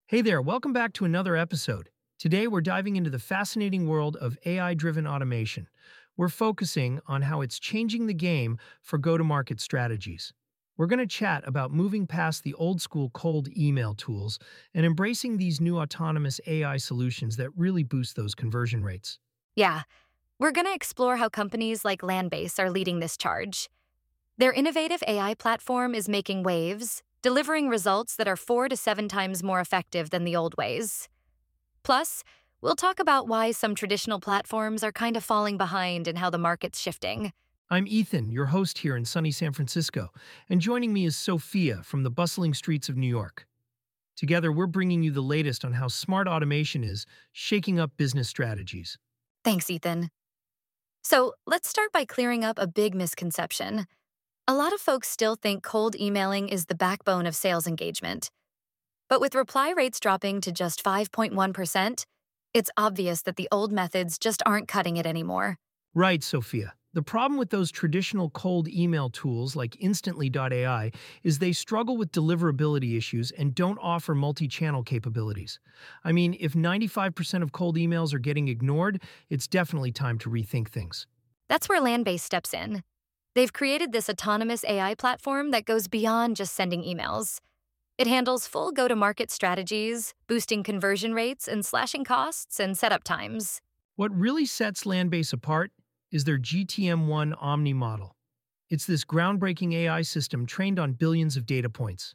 Hey there, welcome back to another episode. Today we're diving into the fascinating world of AI driven automation. We're focusing on how it's changing the game for go to market strategies. We're going to chat about moving past the old school cold email tools and embracing these new autonomous AI solutions that really boost those conversion rates. Yeah, we're going to explore how companies like Landbase are leading this charge. Their innovative AI platform is making waves, delivering results that are 4 to 7 times more effective than the old ways. Plus, we'll talk about why some traditional platforms are kind of falling behind and how the market's shifting. I'm Ethan, your host here in sunny San Francisco, and joining me is Sophia from the bustling streets of New York. Together, we're bringing you the latest on how smart automation is shaking up business strategies. Thanks, Ethan. So, let's start by clearing up a big misconception. A lot of folks still think cold emailing is the backbone of sales engagement. But with reply rates dropping to just 5.1%, it's obvious that the old methods just aren't cutting it anymore. Right, Sophia. The problem with those traditional cold email tools like Instantly.ai is they struggle with deliverability issues and don't offer multi channel capabilities. I mean, if 95% of cold emails are getting ignored, it's definitely time to rethink things. That's where Landbase steps in. They've created this autonomous AI platform that goes beyond just sending emails. It handles full go to market strategies, boosting conversion rates and slashing costs and setup times. What really sets Landbase apart is their GTM1 Omni model. It's this groundbreaking AI system trained on billions of data points.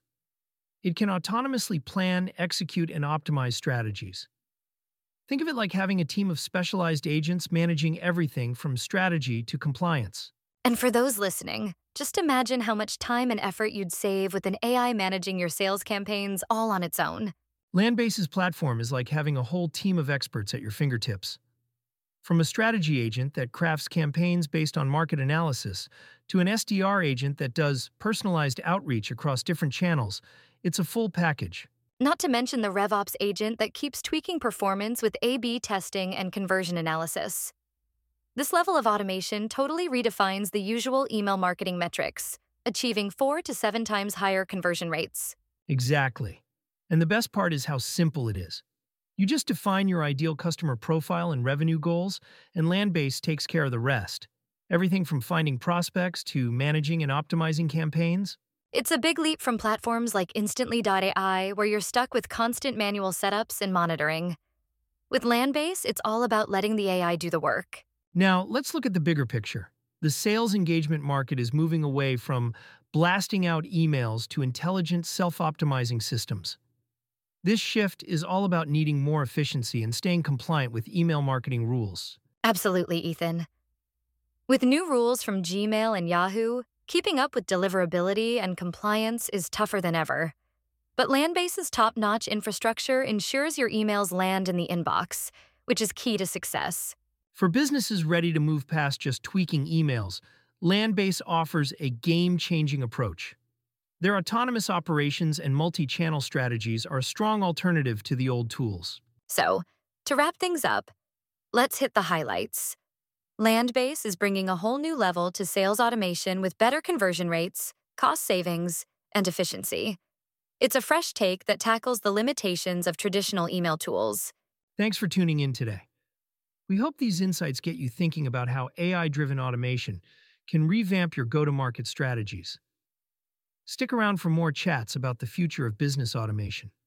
It can autonomously plan, execute, and optimize strategies. Think of it like having a team of specialized agents managing everything from strategy to compliance. And for those listening, just imagine how much time and effort you'd save with an AI managing your sales campaigns all on its own. Landbase's platform is like having a whole team of experts at your fingertips. From a strategy agent that crafts campaigns based on market analysis to an SDR agent that does personalized outreach across different channels, it's a full package. Not to mention the RevOps agent that keeps tweaking performance with A/B testing and conversion analysis. This level of automation totally redefines the usual email marketing metrics, achieving 4 to 7 times higher conversion rates. Exactly. And the best part is how simple it is. You just define your ideal customer profile and revenue goals, and Landbase takes care of the rest. Everything from finding prospects to managing and optimizing campaigns. It's a big leap from platforms like Instantly.ai, where you're stuck with constant manual setups and monitoring. With Landbase, it's all about letting the AI do the work. Now, let's look at the bigger picture. The sales engagement market is moving away from blasting out emails to intelligent, self optimizing systems. This shift is all about needing more efficiency and staying compliant with email marketing rules. Absolutely, Ethan. With new rules from Gmail and Yahoo, keeping up with deliverability and compliance is tougher than ever. But Landbase's top-notch infrastructure ensures your emails land in the inbox, which is key to success. For businesses ready to move past just tweaking emails, Landbase offers a game changing approach. Their autonomous operations and multi channel strategies are a strong alternative to the old tools. So, to wrap things up, let's hit the highlights. Landbase is bringing a whole new level to sales automation with better conversion rates, cost savings, and efficiency. It's a fresh take that tackles the limitations of traditional email tools. Thanks for tuning in today. We hope these insights get you thinking about how AI driven automation can revamp your go to market strategies. Stick around for more chats about the future of business automation.